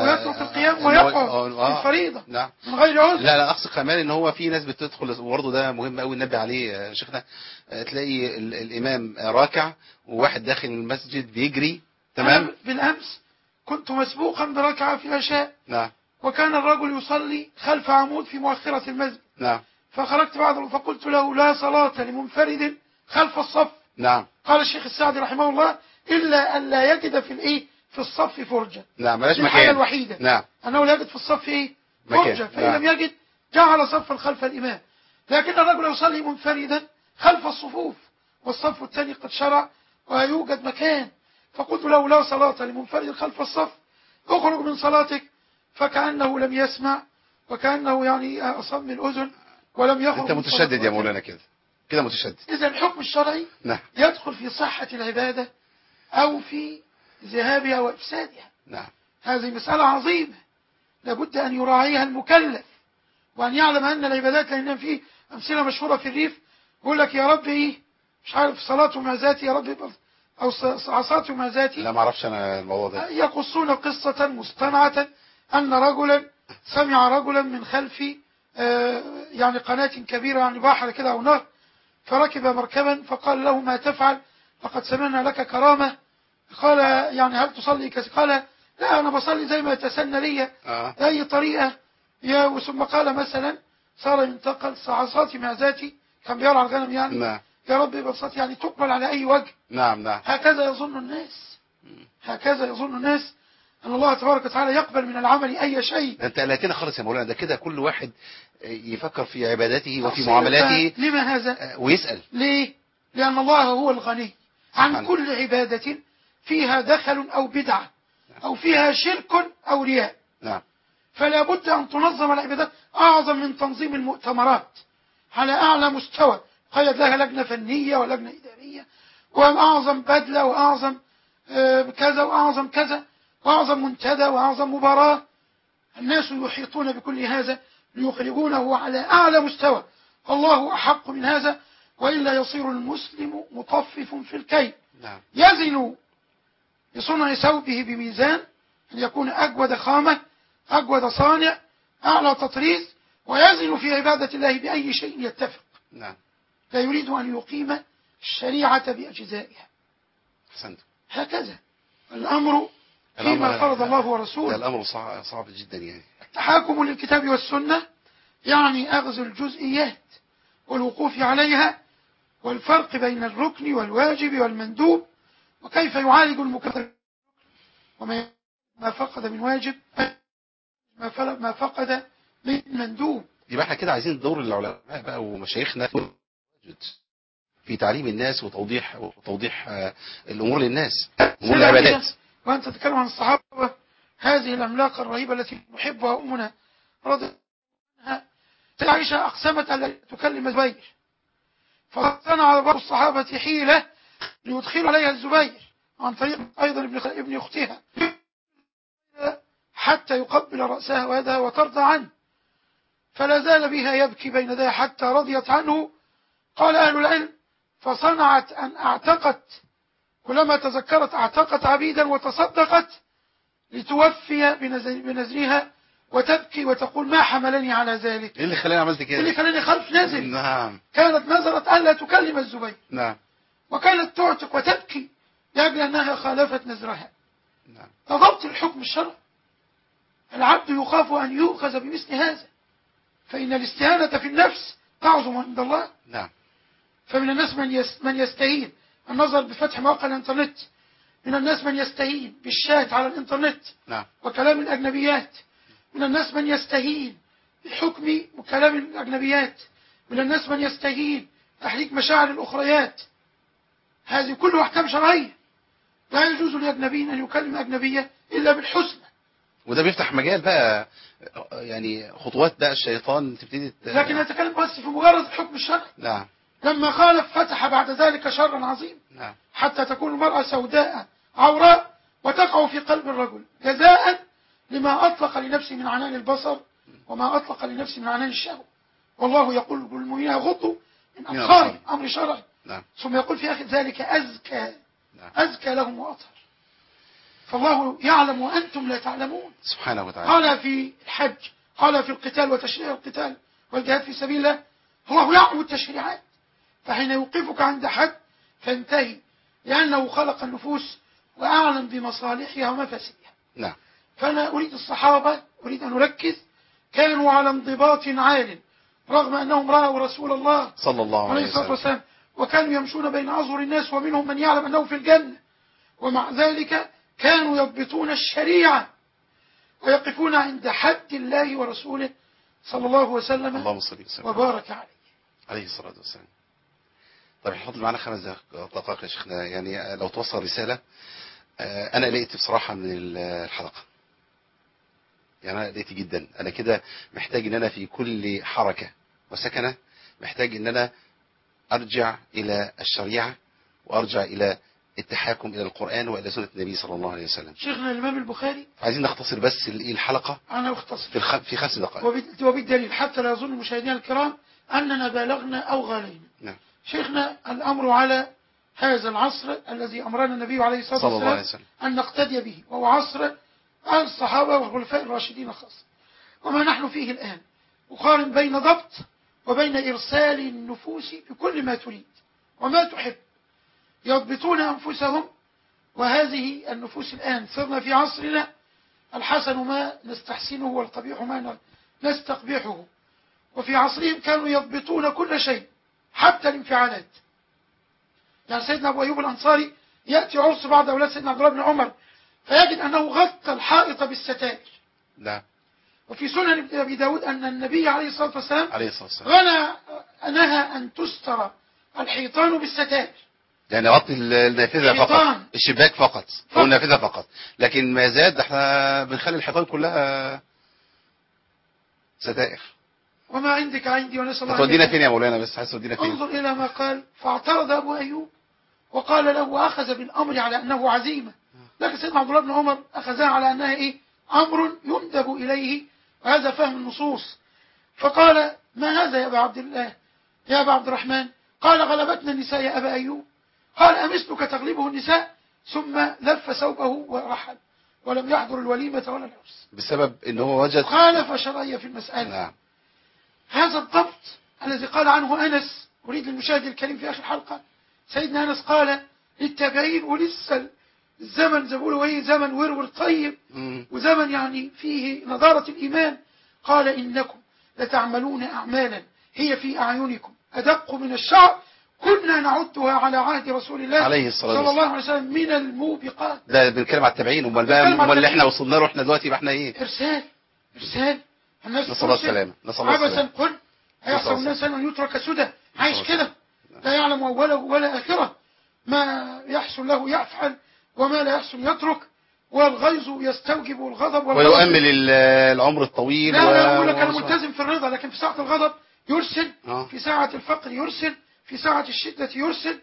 ويقع في الفريضة. نعم. من غير عذر. لا أقصد كمان إن هو في ناس بتدخل، وبرضه ده مهم قوي ننبه عليه شيخنا، تلاقي الإمام راكع وواحد داخل المسجد بيجري. تمام. بالأمس كنت مسبوقا بركعة في العشاء. نعم. وكان الرجل يصلي خلف عمود في مؤخرة المسجد. نعم. فخرجت بعده فقلت له لا صلاة لمنفرد خلف الصف. نعم. قال الشيخ السعدي رحمه الله إلا أن لا يجد في الصف فرجة. نعم. ملاش مكان. الحالة الوحيدة. نعم. أنه لا يجد في الصف فرجة. فإن لم يجد جعل صفا خلف الإمام. لكن الرجل يصلي منفردا خلف الصفوف والصف الثاني قد شرع ويوجد مكان. فقلت له لا صلاة لمنفرد خلف الصف، اخرج من صلاتك. فكأنه لم يسمع، وكأنه يعني أصم الأذن ولم يخرج. أنت متشدد يا مولانا، كده متشدد. إذا الحكم الشرعي نعم. يدخل في صحة العبادة أو في ذهابها وإفسادها. نعم. هذه مسألة عظيمة لابد أن يراعيها المكلف، وأن يعلم أن العبادات، لأن في أمثلة مشهورة في الريف يقول لك يا رب مش عارف صلاة مع ذاتي يا رب، أو عصاة مع ذاتي. لا ما أعرفش أنا الموضوع ده. يقصون قصة مصطنعة أن رجلا سمع رجلا من خلف يعني قناة كبيرة، يعني بحر كده أو نهر، فركب مركبا فقال له ما تفعل؟ لقد سمعنا لك كرامة. قال يعني هل تصلي قال لا أنا بصلي زي ما يتسنى لي بأي طريقة. ثم قال مثلا صار ينتقل عصاتي مع ذاتي، كان بيرعى الغنم يعني. نعم. يا رب بصاتي يعني تقبل على أي وجه. نعم. هكذا يظن الناس أن الله تبارك وتعالى يقبل من العمل أي شيء. أنت قلقتنا خالص يا مولانا، ده كده كل واحد يفكر في عباداته وفي معاملاته. لما هذا؟ ويسأل ليه؟ لأن الله هو الغني عن كل عبادة فيها دخل أو بدعة أو فيها شرك أو رياء. نعم. فلا بد أن تنظم العبادات أعظم من تنظيم المؤتمرات على أعلى مستوى، قيد لها لجنة فنية ولجنة إدارية، وأعظم بدلة، وأعظم كذا، وأعظم كذا، وأعظم منتدى، وأعظم مباراة. الناس يحيطون بكل هذا ليخرجونه على أعلى مستوى. الله أحق من هذا، وإلا يصير المسلم مطفف في الكيل. نعم. يزن بصنع ثوبه بميزان، أن يكون أجود خامة، أجود صانع، أعلى تطريز، ويزن في عبادة الله بأي شيء يتفق. نعم. لا يريد أن يقيم الشريعة بأجزائها. أحسنت. هكذا الأمر فيما فرض الله ورسوله. الأمر صعب جدا يعني. التحاكم للكتاب والسنة يعني أخذ الجزئيات والوقوف عليها، والفرق بين الركن والواجب والمندوب، وكيف يعالج المكلف وما فقد من واجب، ما فقد من مندوب. يبقى احنا كده عايزين دور العلماء بقى ومشايخنا في تعليم الناس وتوضيح الأمور للناس، أمور العبادات. وأنت تتكلم عن الصحابة، هذه الأملاك الرهيبة التي نحبها أمنا رضي عنها، عائشة أقسمت أن لا تكلم الزبير، فصنع بعض الصحابة حيلة ليدخل عليها الزبير عن طريق أيضا ابن أختها، حتى يقبل رأسها ويدها وترضى عنه، فلا زال بها يبكي بين يديها حتى رضيت عنه. قال أهل العلم: فصنعت أن أعتقت، كلما تذكرت أعتقت عبيدا وتصدقت لتوفي بنذرها، وتبكي وتقول: ما حملني على ذلك؟ ايه اللي خلاني عملت كده؟ اللي خلاني خلف نزل. نعم. كانت نذرت ألا تكلم الزبير. نعم. وكانت تعتق وتبكي لأجل أنها خالفت نذرها. نعم. ضبط الحكم الشرعي. العبد يخاف أن يؤخذ بمثل هذا، فإن الاستهانة في النفس تعظم عند الله. نعم. فمن الناس من يستهين النظر بفتح مواقع الانترنت، من الناس من يستهين بالشات على الانترنت. نعم. وكلام الأجنبيات. من الناس من يستهين بحكم وكلام الأجنبيات. من الناس من يستهين تحريك مشاعر الأخريات. هذه كلها أحكام شرعية، لا يجوز لأجنبي أن يكلم أجنبية إلا بالحسنى. وده بيفتح مجال بقى، يعني خطوات بقى الشيطان تبتدي لكن نتكلم بس في مجرد الحكم الشرعي. نعم. لما خالف فتح بعد ذلك شرا عظيم. نعم. حتى تكون المرأة سوداء عوراء وتقع في قلب الرجل، جزاء لما أطلق لنفسه من عنان البصر وما أطلق لنفسه من عنان الشهوة. والله يقول للمؤمنين يغضوا من أبصارهم، أمر شرعي. نعم. ثم يقول في آخر ذلك أزكى. نعم. أزكى لهم وأطهر. فالله يعلم وأنتم لا تعلمون سبحانه وتعالى. قال في الحج، قال في القتال وتشريع القتال والجهاد في سبيل الله، الله يعلم التشريعات، فحين يوقفك عند حد فانتهي، لأنه خلق النفوس وأعلم بمصالحها ومفاسدها. نعم. فأنا أريد الصحابة، أريد أن أركز، كانوا على انضباط عال رغم أنهم رأوا رسول الله صلى الله عليه وسلم، وكانوا يمشون بين أظهر الناس ومنهم من يعلم أنه في الجنة، ومع ذلك كانوا يضبطون الشريعة ويقفون عند حد الله ورسوله صلى الله وسلم اللهم صل وسلم وبارك عليه عليه الصلاة والسلام. طيب نحط معنا 5 دقائق يا شيخنا، يعني لو توصل رسالة. أنا قلقت بصراحة من الحلقة، يعني أنا قلقت جدا. أنا كده محتاج إن أنا في كل حركة وسكنة محتاج إن أنا أرجع إلى الشريعة، وأرجع إلى التحاكم إلى القرآن وإلى سنة النبي صلى الله عليه وسلم. شيخنا الإمام البخاري، عايزين نختصر بس الحلقة. أنا أختصر في 5 دقائق، وبالدليل حتى لا يظن المشاهدين الكرام أننا بالغنا أو غالينا. نعم. شيخنا الأمر على هذا العصر الذي أمرنا النبي عليه الصلاة والسلام أن نقتدي به، وهو عصر الصحابة والخلفاء الراشدين خاصة. وما نحن فيه الآن أقارن بين ضبط وبين إرسال النفوس بكل ما تريد وما تحب، يضبطون أنفسهم. وهذه النفوس الآن صرنا في عصرنا الحسن ما نستحسنه والقبيح ما نستقبحه، وفي عصرهم كانوا يضبطون كل شيء حتى الانفعالات. يعني سيدنا أبو أيوب الأنصاري يأتي عرس بعض أولاد سيدنا عبد الله بن عمر فيجد أنه غطى الحائط بالستائر. نعم. وفي سنن أبي داود أن النبي عليه الصلاة والسلام نهى أن تستر الحيطان بالستائر، يعني غطي النافذة فقط، الشباك فقط أو النافذة فقط، لكن ما زاد احنا بنخلي الحيطان كلها ستائر. وما عندك عندي ونسأل الله. تودينا فين يا مولانا؟ بس عايز تودينا فين؟ انظر إلى ما قال. فاعترض أبو أيوب وقال له، وأخذ بالأمر على أنه عزيمة، لكن سيدنا عبد الله بن عمر أخذها على أنها أمر يندب إليه، وهذا فهم النصوص. فقال: ما هذا يا أبا عبد الله يا أبا عبد الرحمن؟ قال: غلبتنا النساء يا أبا أيوب. قال: أمثلك تغلبه النساء؟ ثم لف ثوبه ورحل ولم يحضر الوليمة ولا العرس بسبب ان هو وجد خالف شرعية في المسألة. نعم. هذا الضبط الذي قال عنه أنس، أريد للمشاهد الكريم في آخر الحلقة، سيدنا أنس قال للتابعين، ولسه الزمن زي ما بيقولوا ايه، زمن ورور طيب وزمن يعني فيه نضارة الإيمان، قال: إنكم لتعملون أعمالا هي في أعينكم أدق من الشعر كنا نعدها على عهد رسول الله عليه الصلاة والسلام صلى الله عليه وسلم من الموبقات. ده بنتكلم على التابعين، امال بقى امال اللي احنا وصلنا له احنا دلوقتي يبقى احنا ايه؟ إرسال الناس نسأل الله السلامة، نسأل الله عبثا السلامة. قل أيحسب الناس أن يترك سدى، عايش كده لا يعلم أوله ولا آخره، ما يحصل له يفعل وما لا يحصل يترك، والغيظ يستوجب الغضب ويؤمل العمر الطويل. لا يقول لك أنا ملتزم في الرضا، لكن في ساعة الغضب يرسل، في ساعة الفقر يرسل، في ساعة الشدة يرسل.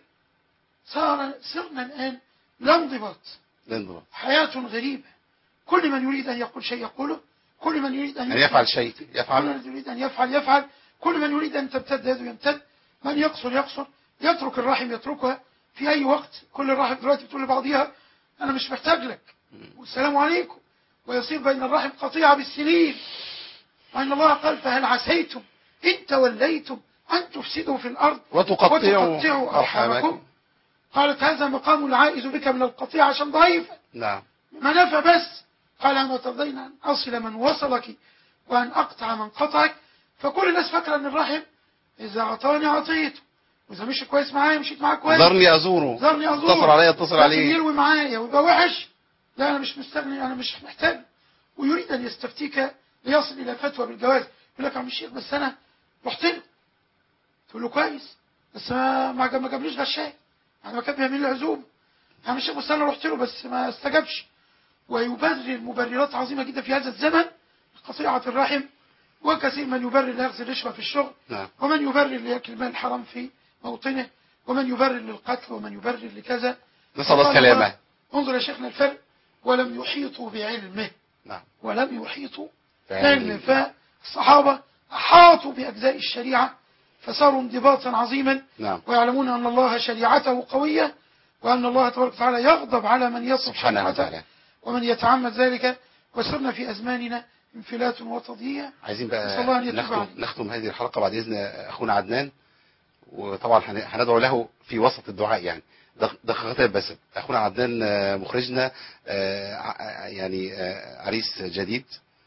صرنا الآن لا انضباط، حياة غريبة. كل من يريد أن يقول شيء يقوله، كل من يريد أن يفعل شيء يفعل، كل من يريد أن يفعل، كل من يريد أن تمتد يده يمتد، من يقصر، يترك الرحم يتركها في أي وقت. كل الرحم دلوقتي بتقول لبعضها أنا مش محتاج لك والسلام عليكم، ويصير بين الرحم قطيعة بالسنين. وإن الله قال: فهل عسيتم إن توليتم أن تفسدوا في الأرض وتقطعوا أرحامكم. قالت: هذا مقام العائز بك من القطيعة عشان ضعيفة. نعم. منافة بس. قال: أما ترضين أن أصل من وصلك وأن أقطع من قطعك؟ فكل الناس فاكرة أن الرحم إذا أعطاني أعطيته، وإذا مشي كويس معايا مشيت معاه كويس، ذرني أزوره اتصل عليه يلوي معايا ويبقى وحش، لا أنا مش مستغني، أنا مش محتاج. ويريد أن يستفتيك ليصل إلى فتوى بالجواز، يقول لك: يا عم الشيخ بس أنا رحت له، تقول له كويس بس ما جابليش غشاء، يعني ما كان بيعمل لي عزومه. يا عم الشيخ بس أنا رحت له بس ما استجابش. ويبرر مبررات عظيمة جدا في هذا الزمن، قطيعة الرحم. وكثير من يبرر ليأخذ الرشوة في الشغل، ومن يبرر ليأكل المال الحرام في موطنه، ومن يبرر للقتل، ومن يبرر لكذا. نسأل الله السلامة. انظر يا شيخنا الفرق: ولم يحيطوا بعلمه. نعم. ولم يحيطوا بعلمه. فالصحابة أحاطوا بأجزاء الشريعة فصاروا انضباطا عظيما. نعم. ويعلمون أن الله شريعته قوية، وأن الله تبارك وتعالى يغضب على من يترك شريعته ومن يتعمد ذلك. وصرنا في أزماننا انفلات وتضييع. عايزين بقى نختم هذه الحلقة بعد إذن أخونا عدنان، وطبعا هندعو له في وسط الدعاء يعني دقيقتين بس. أخونا عدنان مخرجنا يعني عريس جديد،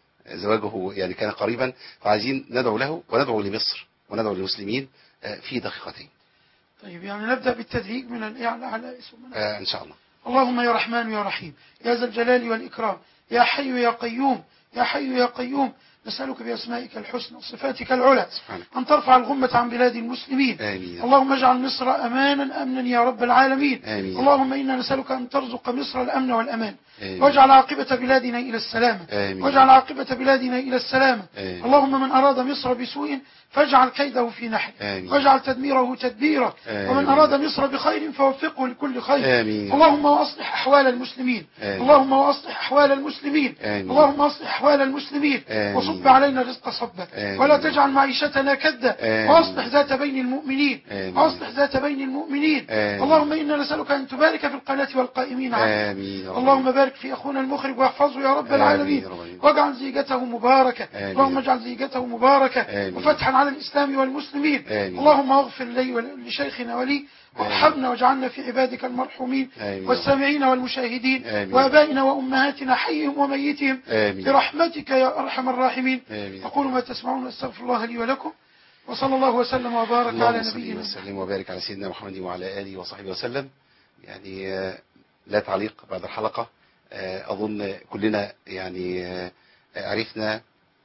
زواجه يعني كان قريبا، فعايزين ندعو له وندعو لمصر وندعو للمسلمين في دقيقتين. طيب يعني نبدأ بالتدريج من الأعلى على اسم إن شاء الله. اللهم يا رحمن يا رحيم يا ذا الجلال والإكرام يا حي يا قيوم يا حي يا قيوم، نسألك بأسمائك الحسنى وصفاتك العلى أن ترفع الغمة عن بلاد المسلمين. آمين. اللهم اجعل مصر أمنا يا رب العالمين. آمين. اللهم إنا نسألك أن ترزق مصر الأمن والأمان. آمين. واجعل عاقبة بلادنا إلى السلامة. آمين. واجعل عاقبة بلادنا إلى السلامة. آمين. اللهم من أراد مصر بسوء فاجعل كيده في نحره، واجعل تدميره تدبيرا. ومن أراد مصر بخير فوفقه لكل خير. آمين. اللهم وأصلح أحوال المسلمين. اللهم وأصلح أحوال المسلمين. اللهم أصلح أحوال المسلمين. وصب علينا الرزق صبا ولا تجعل معيشتنا كدا. وأصلح ذات بين المؤمنين. وأصلح ذات بين المؤمنين. اللهم إنا نسألك أن تبارك في القناة والقائمين عليها. اللهم بارك في أخونا المخرج واحفظه يا رب العالمين، واجعل زيجته مباركة. اللهم اجعل زيجته مباركة وفتحا على الإسلام والمسلمين. اللهم اغفر لي ولشيخنا ولي، وارحمنا واجعلنا في عبادك المرحومين والسامعين والمشاهدين وآبائنا وأمهاتنا حيهم وميتهم برحمتك يا أرحم الراحمين. أقول ما تسمعون واستغفر الله لي ولكم، وصلى الله وسلم وبارك على نبينا وسلم وبارك على سيدنا محمد وعلى آله وصحبه وسلم. يعني لا تعليق بعد الحلقة. أظن كلنا يعني عرفنا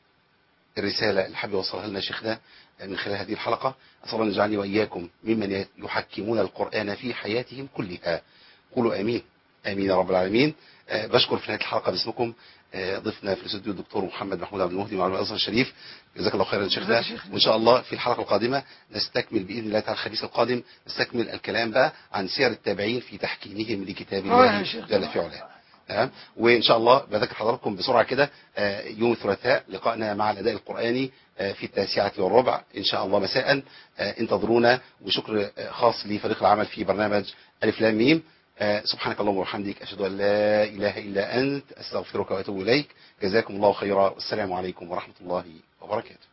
الرسالة اللي حابب يوصلها لنا شيخنا من خلال هذه الحلقة. أسأل الله أن يجعلني وإياكم ممن يحكمون القرآن في حياتهم كلها. قولوا آمين. آمين يا رب العالمين. بشكر في نهاية الحلقة باسمكم ضيفنا في الاستوديو الدكتور محمد محمود عبد المهدي معلم الأزهر الشريف. جزاك الله خيرا شيخنا. وإن شاء الله في الحلقة القادمة نستكمل بإذن الله تعالى الخميس القادم نستكمل الكلام بقى عن سير التابعين في تحكيمهم لكتاب الله جل في علاه. وإن شاء الله بذكر حضراتكم بسرعة كده يوم الثلاثاء لقائنا مع الأداء القرآني في 9:15 إن شاء الله مساء. انتظرونا، وشكر خاص لفريق العمل في برنامج ألف لام ميم. سبحانك اللهم وبحمدك، أشهد أن لا إله إلا أنت، أستغفرك وأتوب إليك. جزاكم الله خيرا، والسلام عليكم ورحمة الله وبركاته.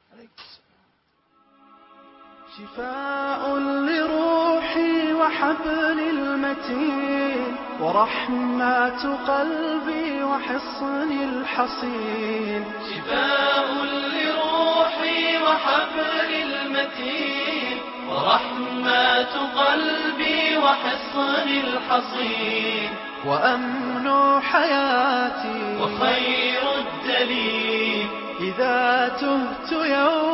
شفاء لروحي وحبل المتين، ورحمة قلبي وحصن الحصين. شفاء لروحي وحبل المتين، ورحمة قلبي وحصن الحصين. وأمن حياتي وخير الدليل إذا تهت يوم